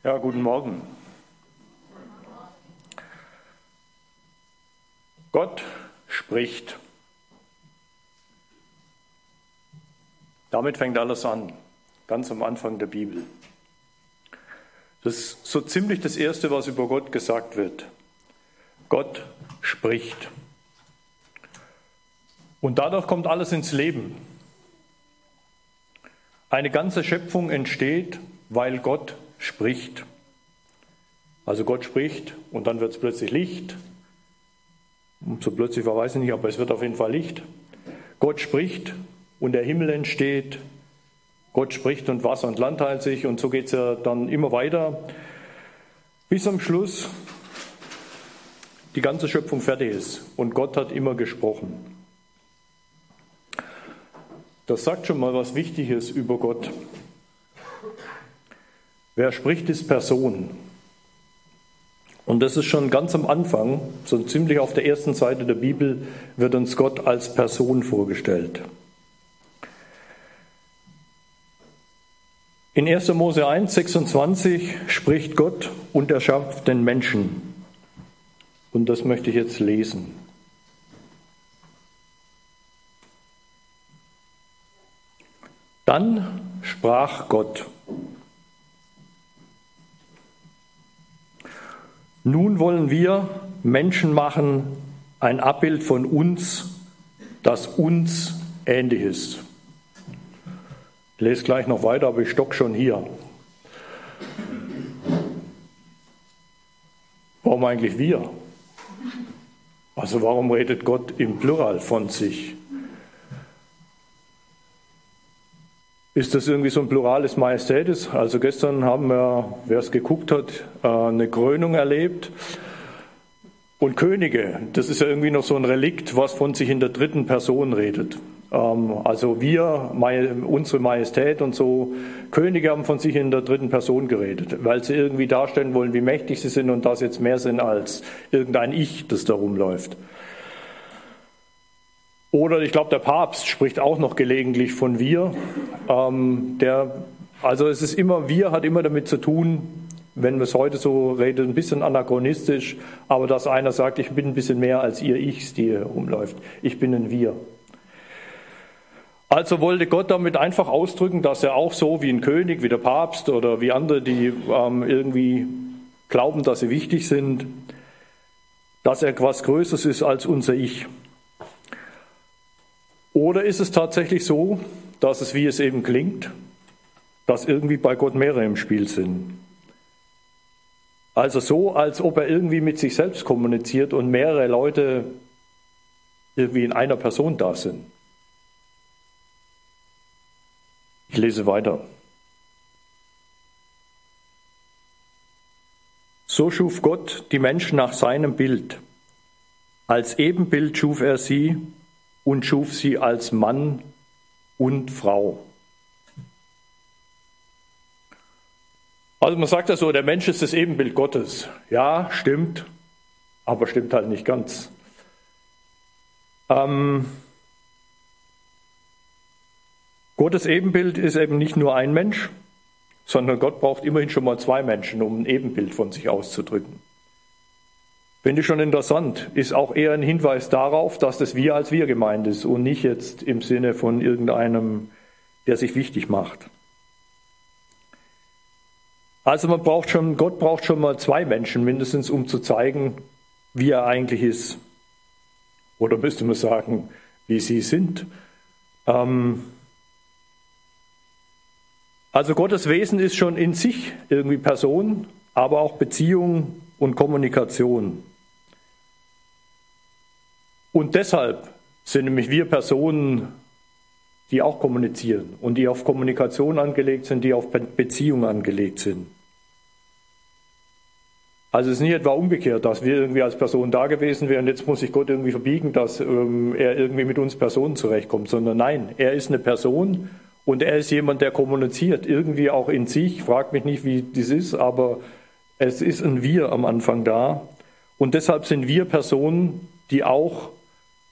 Ja, guten Morgen. Gott spricht. Damit fängt alles an, ganz am Anfang der Bibel. Das ist so ziemlich das Erste, was über Gott gesagt wird. Gott spricht. Und dadurch kommt alles ins Leben. Eine ganze Schöpfung entsteht, weil Gott spricht. Also Gott spricht und dann wird es plötzlich Licht. Und so plötzlich, weiß ich nicht, aber es wird auf jeden Fall Licht. Gott spricht und der Himmel entsteht. Gott spricht und Wasser und Land teilt sich und so geht es ja dann immer weiter, bis am Schluss die ganze Schöpfung fertig ist und Gott hat immer gesprochen. Das sagt schon mal was Wichtiges über Gott. Wer spricht, ist Person. Und das ist schon ganz am Anfang, so ziemlich auf der ersten Seite der Bibel, wird uns Gott als Person vorgestellt. In 1. Mose 1, 26 spricht Gott und er schafft den Menschen. Und das möchte ich jetzt lesen. Dann sprach Gott: Nun wollen wir Menschen machen, ein Abbild von uns, das uns ähnlich ist. Ich lese gleich noch weiter, aber ich stock schon hier. Warum eigentlich wir? Also warum redet Gott im Plural von sich? Ist das irgendwie so ein plurales Majestätis? Also gestern haben wir, wer es geguckt hat, eine Krönung erlebt. Und Könige, das ist ja irgendwie noch so ein Relikt, was von sich in der dritten Person redet. Also wir, unsere Majestät und so, Könige haben von sich in der dritten Person geredet, weil sie irgendwie darstellen wollen, wie mächtig sie sind und das jetzt mehr sind als irgendein Ich, das da rumläuft. Oder ich glaube, der Papst spricht auch noch gelegentlich von wir. Also es ist immer, wir hat immer damit zu tun, wenn wir es heute so reden, ein bisschen anachronistisch, aber dass einer sagt, ich bin ein bisschen mehr als ihr Ichs, die hier rumläuft. Ich bin ein Wir. Also wollte Gott damit einfach ausdrücken, dass er auch so wie ein König, wie der Papst oder wie andere, die irgendwie glauben, dass sie wichtig sind, dass er was Größeres ist als unser Ich. Oder ist es tatsächlich so, dass es, wie es eben klingt, dass irgendwie bei Gott mehrere im Spiel sind? Also so, als ob er irgendwie mit sich selbst kommuniziert und mehrere Leute irgendwie in einer Person da sind. Ich lese weiter. So schuf Gott die Menschen nach seinem Bild. Als Ebenbild schuf er sie und schuf sie als Mann und Frau. Also man sagt ja so, der Mensch ist das Ebenbild Gottes. Ja, stimmt, aber stimmt halt nicht ganz. Gottes Ebenbild ist eben nicht nur ein Mensch, sondern Gott braucht immerhin schon mal zwei Menschen, um ein Ebenbild von sich auszudrücken. Finde ich schon interessant, ist auch eher ein Hinweis darauf, dass das Wir als Wir gemeint ist und nicht jetzt im Sinne von irgendeinem, der sich wichtig macht. Also Gott braucht schon mal zwei Menschen mindestens, um zu zeigen, wie er eigentlich ist. Oder müsste man sagen, wie sie sind. Also Gottes Wesen ist schon in sich irgendwie Person, aber auch Beziehung und Kommunikation. Und deshalb sind nämlich wir Personen, die auch kommunizieren und die auf Kommunikation angelegt sind, die auf Beziehung angelegt sind. Also es ist nicht etwa umgekehrt, dass wir irgendwie als Person da gewesen wären und jetzt muss sich Gott irgendwie verbiegen, dass er irgendwie mit uns Personen zurechtkommt, sondern nein, er ist eine Person und er ist jemand, der kommuniziert, irgendwie auch in sich. Fragt mich nicht, wie das ist, aber es ist ein Wir am Anfang da. Und deshalb sind wir Personen, die auch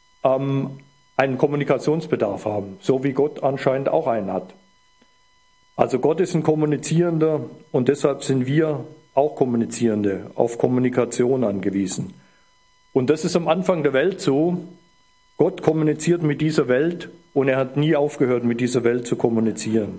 einen Kommunikationsbedarf haben, so wie Gott anscheinend auch einen hat. Also Gott ist ein Kommunizierender und deshalb sind wir auch Kommunizierende, auf Kommunikation angewiesen. Und das ist am Anfang der Welt so. Gott kommuniziert mit dieser Welt und er hat nie aufgehört, mit dieser Welt zu kommunizieren.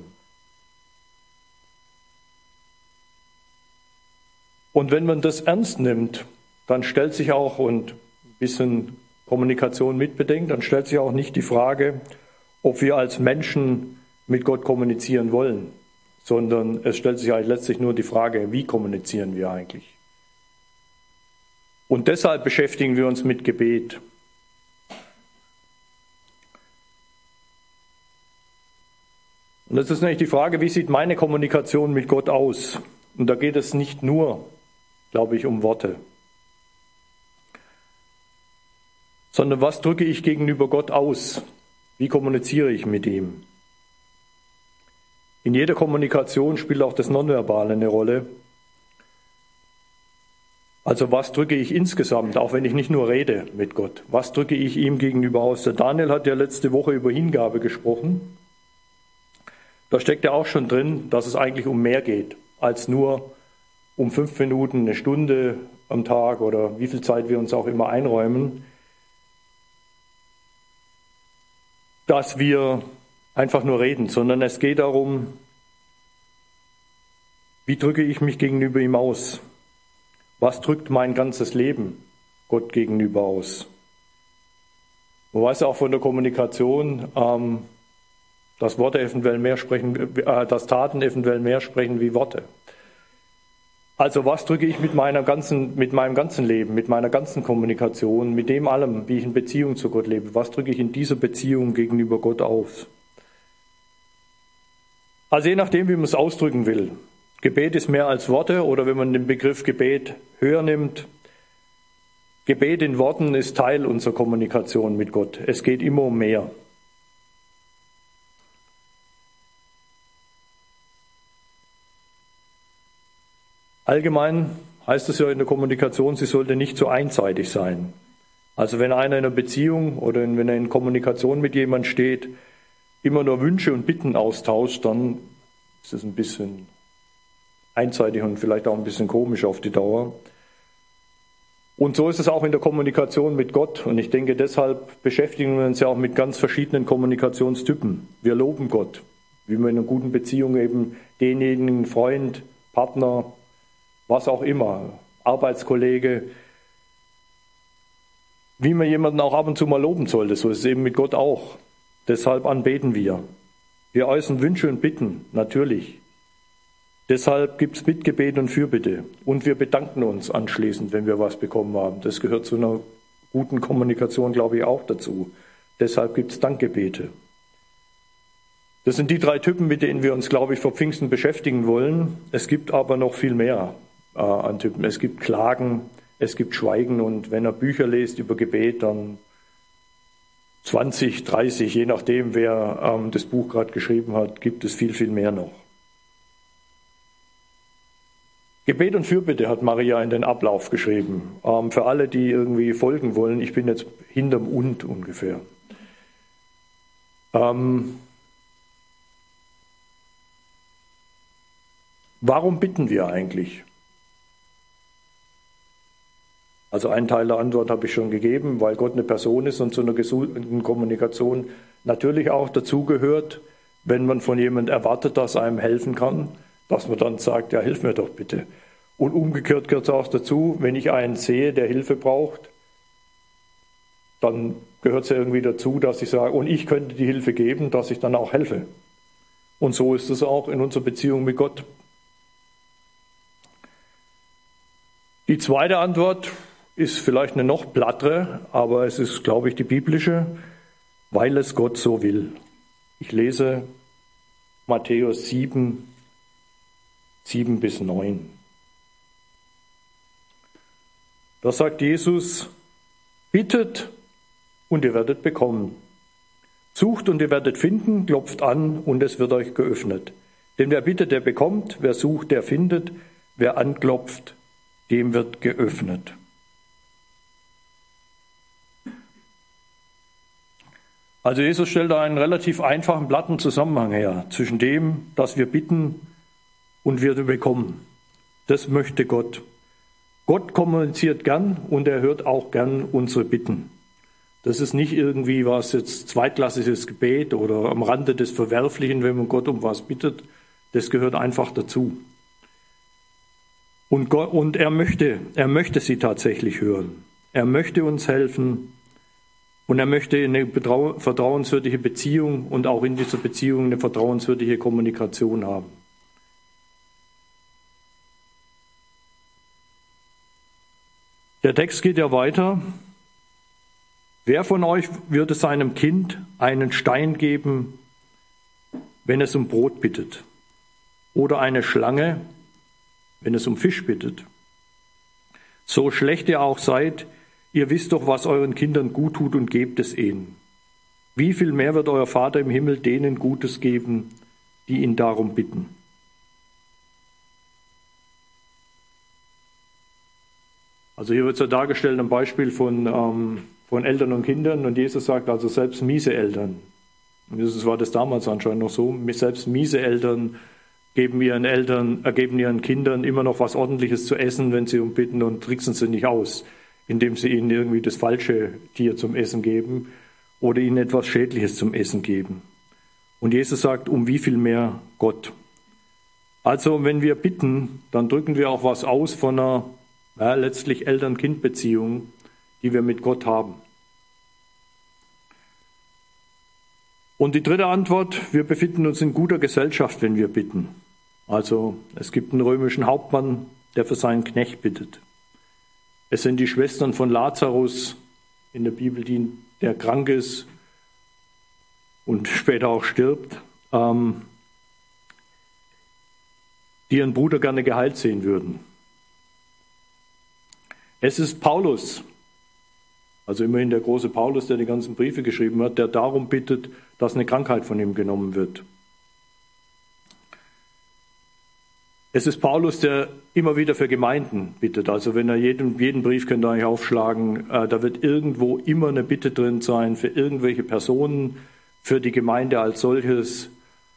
Und wenn man das ernst nimmt, dann stellt sich auch, und ein bisschen Kommunikation mitbedenkt, dann stellt sich auch nicht die Frage, ob wir als Menschen mit Gott kommunizieren wollen, sondern es stellt sich eigentlich letztlich nur die Frage, wie kommunizieren wir eigentlich? Und deshalb beschäftigen wir uns mit Gebet. Und das ist nämlich die Frage, wie sieht meine Kommunikation mit Gott aus? Und da geht es nicht nur, glaube ich, um Worte, sondern was drücke ich gegenüber Gott aus? Wie kommuniziere ich mit ihm? In jeder Kommunikation spielt auch das Nonverbale eine Rolle. Also was drücke ich insgesamt, auch wenn ich nicht nur rede mit Gott, was drücke ich ihm gegenüber aus? Der Daniel hat ja letzte Woche über Hingabe gesprochen. Da steckt ja auch schon drin, dass es eigentlich um mehr geht, als nur um 5 Minuten, eine Stunde am Tag oder wie viel Zeit wir uns auch immer einräumen, dass wir einfach nur reden, sondern es geht darum, wie drücke ich mich gegenüber ihm aus? Was drückt mein ganzes Leben Gott gegenüber aus? Man weiß auch von der Kommunikation, dass Worte eventuell mehr sprechen, dass Taten eventuell mehr sprechen wie Worte. Also was drücke ich mit meinem ganzen Leben, mit meiner ganzen Kommunikation, mit dem allem, wie ich in Beziehung zu Gott lebe, was drücke ich in dieser Beziehung gegenüber Gott aus? Also je nachdem, wie man es ausdrücken will. Gebet ist mehr als Worte, oder wenn man den Begriff Gebet höher nimmt, Gebet in Worten ist Teil unserer Kommunikation mit Gott. Es geht immer um mehr. Allgemein heißt es ja in der Kommunikation, sie sollte nicht so einseitig sein. Also wenn einer in einer Beziehung oder wenn er in Kommunikation mit jemandem steht, immer nur Wünsche und Bitten austauscht, dann ist es ein bisschen einseitig und vielleicht auch ein bisschen komisch auf die Dauer. Und so ist es auch in der Kommunikation mit Gott. Und ich denke, deshalb beschäftigen wir uns ja auch mit ganz verschiedenen Kommunikationstypen. Wir loben Gott, wie wir in einer guten Beziehung eben denjenigen Freund, Partner, was auch immer, Arbeitskollege, wie man jemanden auch ab und zu mal loben sollte. So ist es eben mit Gott auch. Deshalb anbeten wir. Wir äußern Wünsche und Bitten, natürlich. Deshalb gibt es Bittgebet und Fürbitte. Und wir bedanken uns anschließend, wenn wir was bekommen haben. Das gehört zu einer guten Kommunikation, glaube ich, auch dazu. Deshalb gibt es Dankgebete. Das sind die 3 Typen, mit denen wir uns, glaube ich, vor Pfingsten beschäftigen wollen. Es gibt aber noch viel mehr an Typen. Es gibt Klagen, es gibt Schweigen. Und wenn er Bücher liest über Gebet, dann 20, 30, je nachdem, wer das Buch gerade geschrieben hat, gibt es viel, viel mehr noch. Gebet und Fürbitte hat Maria in den Ablauf geschrieben. Für alle, die irgendwie folgen wollen, ich bin jetzt hinterm Und ungefähr. Warum bitten wir eigentlich? Also einen Teil der Antwort habe ich schon gegeben, weil Gott eine Person ist und zu einer gesunden Kommunikation natürlich auch dazugehört, wenn man von jemandem erwartet, dass einem helfen kann, dass man dann sagt, ja, hilf mir doch bitte. Und umgekehrt gehört es auch dazu, wenn ich einen sehe, der Hilfe braucht, dann gehört es ja irgendwie dazu, dass ich sage, und ich könnte die Hilfe geben, dass ich dann auch helfe. Und so ist es auch in unserer Beziehung mit Gott. Die zweite Antwort ist vielleicht eine noch plattere, aber es ist, glaube ich, die biblische, weil es Gott so will. Ich lese Matthäus 7, 7-9. Da sagt Jesus, bittet und ihr werdet bekommen. Sucht und ihr werdet finden, klopft an und es wird euch geöffnet. Denn wer bittet, der bekommt, wer sucht, der findet, wer anklopft, dem wird geöffnet. Also Jesus stellt da einen relativ einfachen, platten Zusammenhang her zwischen dem, dass wir bitten und wir bekommen. Das möchte Gott. Gott kommuniziert gern und er hört auch gern unsere Bitten. Das ist nicht irgendwie was jetzt zweitklassiges Gebet oder am Rande des Verwerflichen, wenn man Gott um was bittet. Das gehört einfach dazu. Und er möchte sie tatsächlich hören. Er möchte uns helfen und er möchte eine vertrauenswürdige Beziehung und auch in dieser Beziehung eine vertrauenswürdige Kommunikation haben. Der Text geht ja weiter. Wer von euch würde seinem Kind einen Stein geben, wenn es um Brot bittet? Oder eine Schlange, wenn es um Fisch bittet? So schlecht ihr auch seid, ihr wisst doch, was euren Kindern gut tut und gebt es ihnen. Wie viel mehr wird euer Vater im Himmel denen Gutes geben, die ihn darum bitten? Also hier wird es ja dargestellt am Beispiel von Eltern und Kindern und Jesus sagt also selbst miese Eltern. Und Jesus war das damals anscheinend noch so. Selbst miese Eltern geben ihren Kindern immer noch was Ordentliches zu essen, wenn sie um bitten und tricksen sie nicht aus, indem sie ihnen irgendwie das falsche Tier zum Essen geben oder ihnen etwas Schädliches zum Essen geben. Und Jesus sagt, um wie viel mehr Gott. Also wenn wir bitten, dann drücken wir auch was aus von einer letztlich Eltern-Kind-Beziehung, die wir mit Gott haben. Und die dritte Antwort, wir befinden uns in guter Gesellschaft, wenn wir bitten. Also es gibt einen römischen Hauptmann, der für seinen Knecht bittet. Es sind die Schwestern von Lazarus in der Bibel, der krank ist und später auch stirbt, die ihren Bruder gerne geheilt sehen würden. Es ist Paulus, also immerhin der große Paulus, der die ganzen Briefe geschrieben hat, der darum bittet, dass eine Krankheit von ihm genommen wird. Es ist Paulus, der immer wieder für Gemeinden bittet. Also wenn er jeden Brief könnt ihr eigentlich aufschlagen, da wird irgendwo immer eine Bitte drin sein für irgendwelche Personen, für die Gemeinde als solches.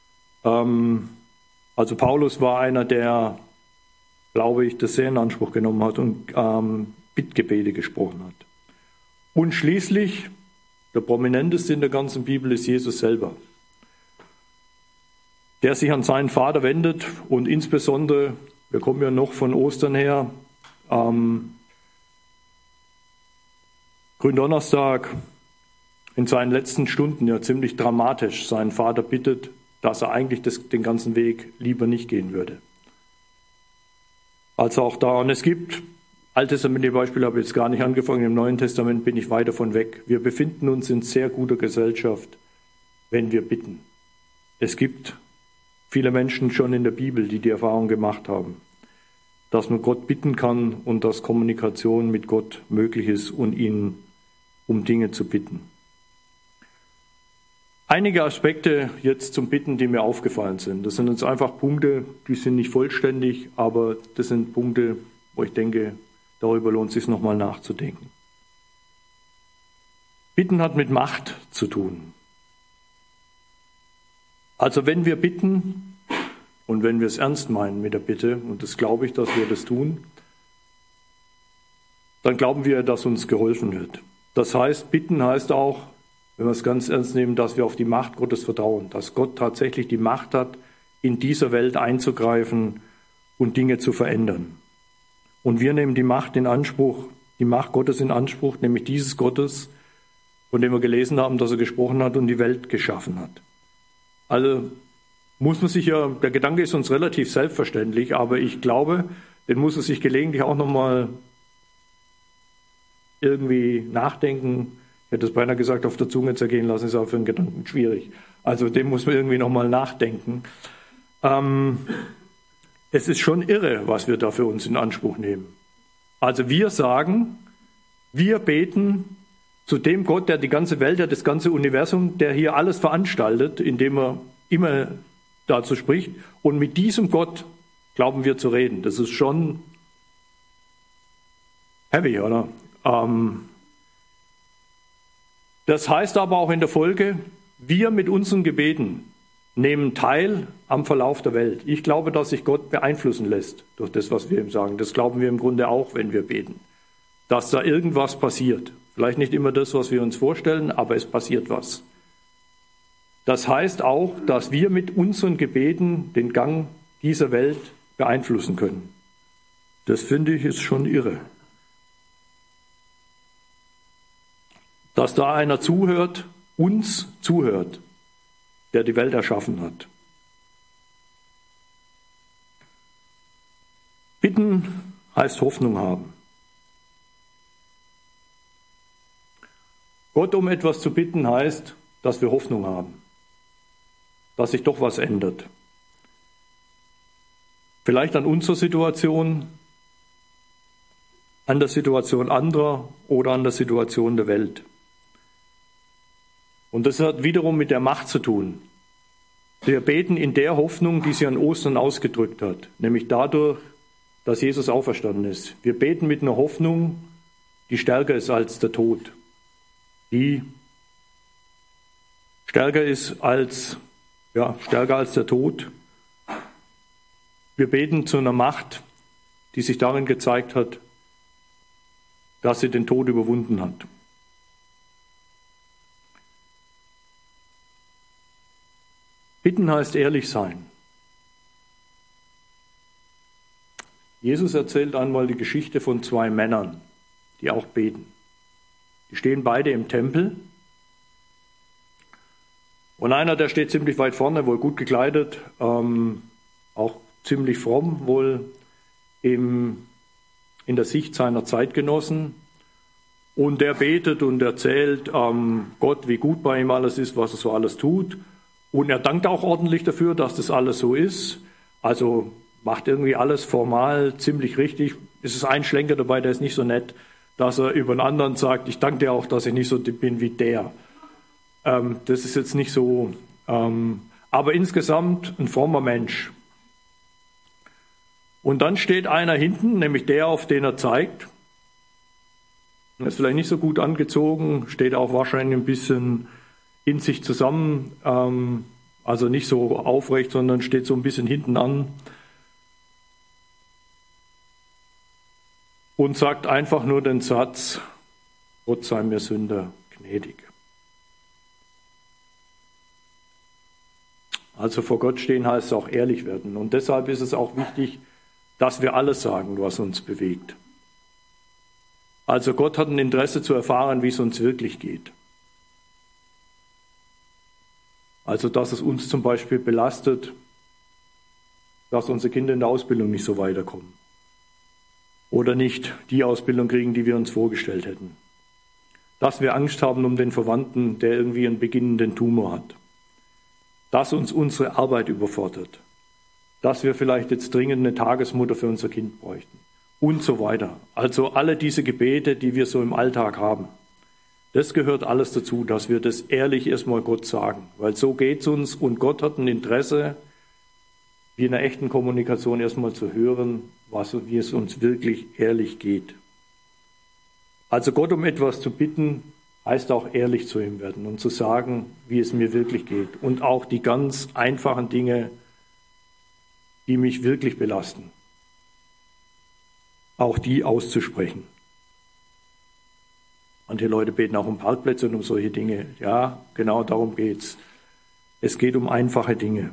Also Paulus war einer, der, glaube ich, das sehr in Anspruch genommen hat und Bittgebete gesprochen hat. Und schließlich, der prominenteste in der ganzen Bibel ist Jesus selber, der sich an seinen Vater wendet und insbesondere, wir kommen ja noch von Ostern her, Gründonnerstag, in seinen letzten Stunden ja ziemlich dramatisch seinen Vater bittet, dass er eigentlich den ganzen Weg lieber nicht gehen würde. Also auch da, und es gibt alttestamentliche Beispiele, habe ich jetzt gar nicht angefangen, im Neuen Testament bin ich weit davon weg. Wir befinden uns in sehr guter Gesellschaft, wenn wir bitten. Es gibt viele Menschen schon in der Bibel, die Erfahrung gemacht haben, dass man Gott bitten kann und dass Kommunikation mit Gott möglich ist und ihn um Dinge zu bitten. Einige Aspekte jetzt zum Bitten, die mir aufgefallen sind. Das sind jetzt einfach Punkte, die sind nicht vollständig, aber das sind Punkte, wo ich denke, darüber lohnt es sich nochmal nachzudenken. Bitten hat mit Macht zu tun. Also wenn wir bitten und wenn wir es ernst meinen mit der Bitte, und das glaube ich, dass wir das tun, dann glauben wir, dass uns geholfen wird. Das heißt, bitten heißt auch, wenn wir es ganz ernst nehmen, dass wir auf die Macht Gottes vertrauen, dass Gott tatsächlich die Macht hat, in dieser Welt einzugreifen und Dinge zu verändern. Und wir nehmen die Macht in Anspruch, die Macht Gottes in Anspruch, nämlich dieses Gottes, von dem wir gelesen haben, dass er gesprochen hat und die Welt geschaffen hat. Also muss man sich ja, der Gedanke ist uns relativ selbstverständlich, aber ich glaube, den muss man sich gelegentlich auch nochmal irgendwie nachdenken. Ich hätte es beinahe gesagt, auf der Zunge zergehen lassen, ist auch für einen Gedanken schwierig. Also dem muss man irgendwie nochmal nachdenken. Es ist schon irre, was wir da für uns in Anspruch nehmen. Also wir sagen, wir beten zu dem Gott, der die ganze Welt, der das ganze Universum, der hier alles veranstaltet, indem er immer dazu spricht. Und mit diesem Gott glauben wir zu reden. Das ist schon heavy, oder? Das heißt aber auch in der Folge, wir mit unseren Gebeten nehmen teil am Verlauf der Welt. Ich glaube, dass sich Gott beeinflussen lässt durch das, was wir ihm sagen. Das glauben wir im Grunde auch, wenn wir beten. Dass da irgendwas passiert. Vielleicht nicht immer das, was wir uns vorstellen, aber es passiert was. Das heißt auch, dass wir mit unseren Gebeten den Gang dieser Welt beeinflussen können. Das finde ich ist schon irre. Dass da einer zuhört, uns zuhört, der die Welt erschaffen hat. Bitten heißt Hoffnung haben. Gott um etwas zu bitten heißt, dass wir Hoffnung haben, dass sich doch was ändert. Vielleicht an unserer Situation, an der Situation anderer oder an der Situation der Welt. Und das hat wiederum mit der Macht zu tun. Wir beten in der Hoffnung, die sie an Ostern ausgedrückt hat, nämlich dadurch, dass Jesus auferstanden ist. Wir beten mit einer Hoffnung, die stärker ist als der Tod, die stärker ist stärker als der Tod. Wir beten zu einer Macht, die sich darin gezeigt hat, dass sie den Tod überwunden hat. Bitten heißt ehrlich sein. Jesus erzählt einmal die Geschichte von zwei Männern, die auch beten. Die stehen beide im Tempel. Und einer, der steht ziemlich weit vorne, wohl gut gekleidet, auch ziemlich fromm, wohl in der Sicht seiner Zeitgenossen. Und der betet und erzählt Gott, wie gut bei ihm alles ist, was er so alles tut. Und er dankt auch ordentlich dafür, dass das alles so ist. Also macht irgendwie alles formal ziemlich richtig. Es ist ein Schlenker dabei, der ist nicht so nett, dass er über einen anderen sagt, ich danke dir auch, dass ich nicht so bin wie der. Das ist jetzt nicht so, aber insgesamt ein frommer Mensch. Und dann steht einer hinten, nämlich der, auf den er zeigt. Er ist vielleicht nicht so gut angezogen, steht auch wahrscheinlich ein bisschen in sich zusammen, also nicht so aufrecht, sondern steht so ein bisschen hinten an und sagt einfach nur den Satz, Gott sei mir Sünder gnädig. Also vor Gott stehen heißt auch ehrlich werden. Und deshalb ist es auch wichtig, dass wir alles sagen, was uns bewegt. Also Gott hat ein Interesse zu erfahren, wie es uns wirklich geht. Also dass es uns zum Beispiel belastet, dass unsere Kinder in der Ausbildung nicht so weiterkommen. Oder nicht die Ausbildung kriegen, die wir uns vorgestellt hätten. Dass wir Angst haben um den Verwandten, der irgendwie einen beginnenden Tumor hat. Dass uns unsere Arbeit überfordert. Dass wir vielleicht jetzt dringend eine Tagesmutter für unser Kind bräuchten. Und so weiter. Also alle diese Gebete, die wir so im Alltag haben. Das gehört alles dazu, dass wir das ehrlich erstmal Gott sagen. Weil so geht's uns und Gott hat ein Interesse, wie in einer echten Kommunikation erstmal zu hören, wie es uns wirklich ehrlich geht. Also Gott um etwas zu bitten, heißt auch ehrlich zu ihm werden und zu sagen, wie es mir wirklich geht. Und auch die ganz einfachen Dinge, die mich wirklich belasten, auch die auszusprechen. Manche Leute beten auch um Parkplätze und um solche Dinge. Ja, genau darum geht's. Es geht um einfache Dinge.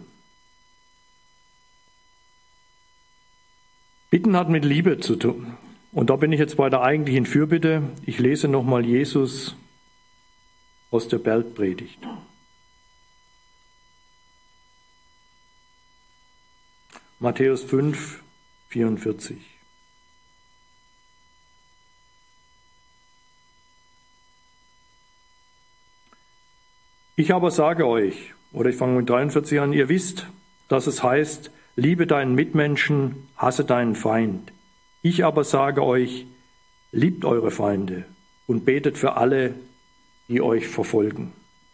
Bitten hat mit Liebe zu tun. Und da bin ich jetzt bei der eigentlichen Fürbitte. Ich lese nochmal Jesus aus der Bergpredigt. Matthäus 5, 44. Ich aber sage euch, oder ich fange mit 43 an, ihr wisst, dass es heißt, liebe deinen Mitmenschen, hasse deinen Feind. Ich aber sage euch, liebt eure Feinde und betet für alle, die euch verfolgen.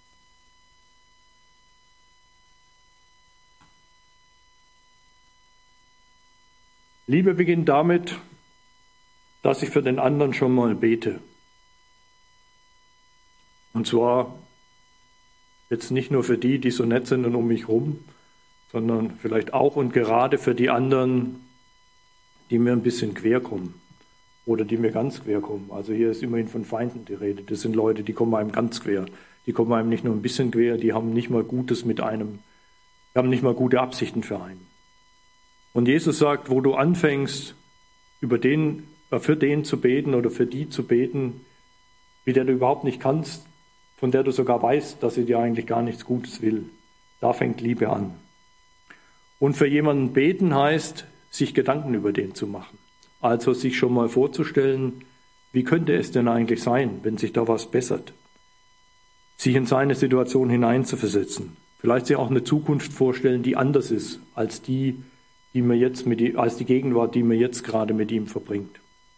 Liebe beginnt damit, dass ich für den anderen schon mal bete. Und zwar jetzt nicht nur für die, die so nett sind und um mich rum, sondern vielleicht auch und gerade für die anderen, die mir ein bisschen quer kommen oder die mir ganz quer kommen. Also hier ist immerhin von Feinden die Rede. Das sind Leute, die kommen einem ganz quer. Die kommen einem nicht nur ein bisschen quer, die haben nicht mal Gutes mit einem, die haben nicht mal gute Absichten für einen. Und Jesus sagt, wo du anfängst, für den zu beten oder für die zu beten, mit der du überhaupt nicht kannst, von der du sogar weißt, dass sie dir eigentlich gar nichts Gutes will, da fängt Liebe an. Und für jemanden beten heißt, sich Gedanken über den zu machen. Also sich schon mal vorzustellen, wie könnte es denn eigentlich sein, wenn sich da was bessert? Sich in seine Situation hineinzuversetzen. Vielleicht sich auch eine Zukunft vorstellen, die anders ist als die Gegenwart, die man jetzt gerade mit ihm verbringt.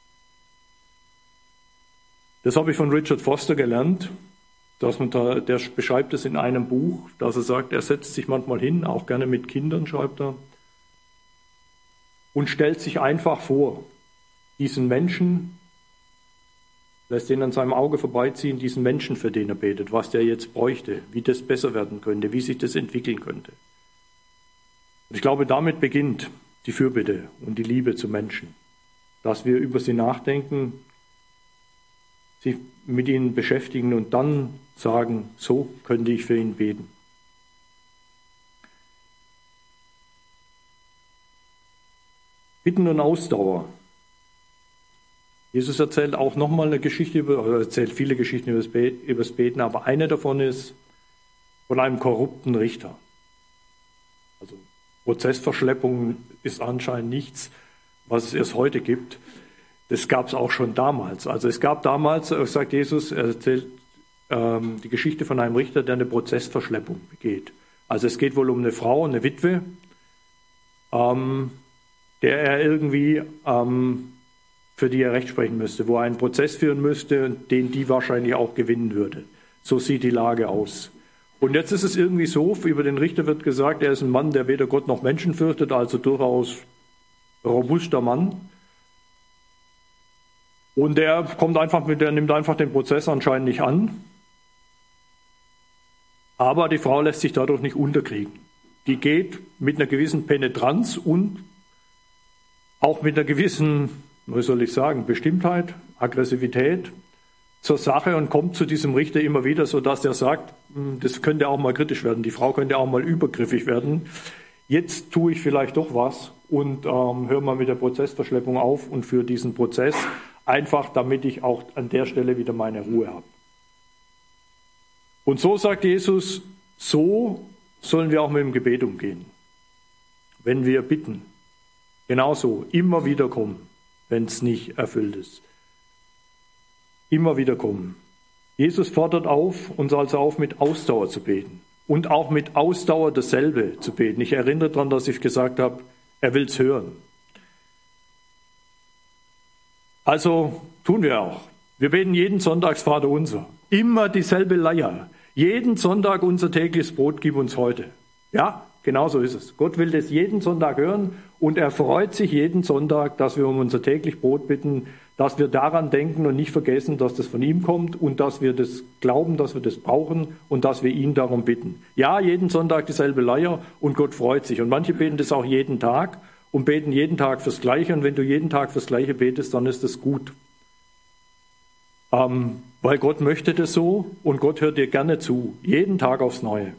Das habe ich von Richard Foster gelernt, der beschreibt es in einem Buch, dass er sagt, er setzt sich manchmal hin, auch gerne mit Kindern, schreibt er, und stellt sich einfach vor, diesen Menschen, lässt den an seinem Auge vorbeiziehen, diesen Menschen, für den er betet, was der jetzt bräuchte, wie das besser werden könnte, wie sich das entwickeln könnte. Und ich glaube, damit beginnt die Fürbitte und die Liebe zu Menschen, dass wir über sie nachdenken, sich mit ihnen beschäftigen und dann sagen, so könnte ich für ihn beten. Bitten und Ausdauer. Jesus erzählt auch nochmal eine Geschichte erzählt viele Geschichten über das Beten, aber eine davon ist von einem korrupten Richter. Also Prozessverschleppung ist anscheinend nichts, was es erst heute gibt. Das gab es auch schon damals. Also es gab damals, sagt Jesus, er erzählt die Geschichte von einem Richter, der eine Prozessverschleppung begeht. Also es geht wohl um eine Frau, eine Witwe, der er irgendwie für die er Recht sprechen müsste, wo er einen Prozess führen müsste, den die wahrscheinlich auch gewinnen würde. So sieht die Lage aus. Und jetzt ist es irgendwie so, über den Richter wird gesagt, er ist ein Mann, der weder Gott noch Menschen fürchtet, also durchaus robuster Mann. Und der nimmt einfach den Prozess anscheinend nicht an. Aber die Frau lässt sich dadurch nicht unterkriegen. Die geht mit einer gewissen Penetranz und auch mit einer gewissen, Bestimmtheit, Aggressivität zur Sache und kommt zu diesem Richter immer wieder, sodass er sagt, das könnte auch mal kritisch werden, die Frau könnte auch mal übergriffig werden. Jetzt tue ich vielleicht doch was und höre mal mit der Prozessverschleppung auf und führe diesen Prozess, einfach damit ich auch an der Stelle wieder meine Ruhe habe. Und so sagt Jesus, so sollen wir auch mit dem Gebet umgehen. Wenn wir bitten, genauso, immer wieder kommen, wenn es nicht erfüllt ist. Immer wieder kommen. Jesus fordert uns also auf, mit Ausdauer zu beten. Und auch mit Ausdauer dasselbe zu beten. Ich erinnere daran, dass ich gesagt habe, er will es hören. Also tun wir auch. Wir beten jeden Sonntag das Vaterunser. Immer dieselbe Leier. Jeden Sonntag unser tägliches Brot gib uns heute. Ja, genau so ist es. Gott will das jeden Sonntag hören und er freut sich jeden Sonntag, dass wir um unser täglich Brot bitten, dass wir daran denken und nicht vergessen, dass das von ihm kommt und dass wir das glauben, dass wir das brauchen und dass wir ihn darum bitten. Ja, jeden Sonntag dieselbe Leier und Gott freut sich. Und manche beten das auch jeden Tag und beten jeden Tag fürs Gleiche. Und wenn du jeden Tag fürs Gleiche betest, dann ist das gut. Weil Gott möchte das so und Gott hört dir gerne zu. Jeden Tag aufs Neue.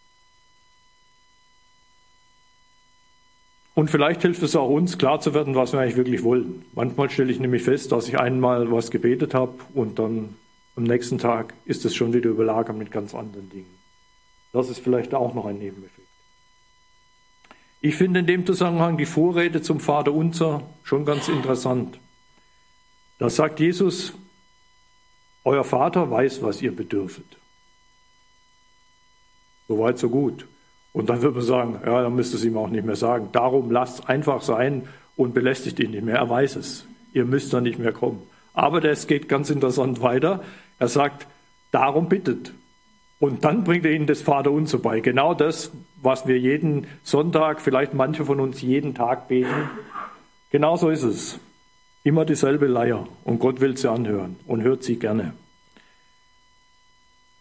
Und vielleicht hilft es auch uns, klar zu werden, was wir eigentlich wirklich wollen. Manchmal stelle ich nämlich fest, dass ich einmal was gebetet habe und dann am nächsten Tag ist es schon wieder überlagert mit ganz anderen Dingen. Das ist vielleicht auch noch ein Nebeneffekt. Ich finde in dem Zusammenhang die Vorrede zum Vaterunser schon ganz interessant. Da sagt Jesus, euer Vater weiß, was ihr bedürfet. Soweit, so gut. Und dann würde man sagen, ja, dann müsst ihr es ihm auch nicht mehr sagen. Darum lasst es einfach sein und belästigt ihn nicht mehr. Er weiß es. Ihr müsst da nicht mehr kommen. Aber das geht ganz interessant weiter. Er sagt, darum bittet. Und dann bringt er ihnen das Vaterunser bei. Genau das, was wir jeden Sonntag, vielleicht manche von uns jeden Tag beten. Genau so ist es. Immer dieselbe Leier. Und Gott will sie anhören und hört sie gerne.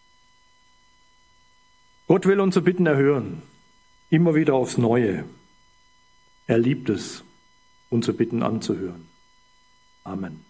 Gott will unsere Bitten erhören, immer wieder aufs Neue. Er liebt es, unsere Bitten anzuhören. Amen.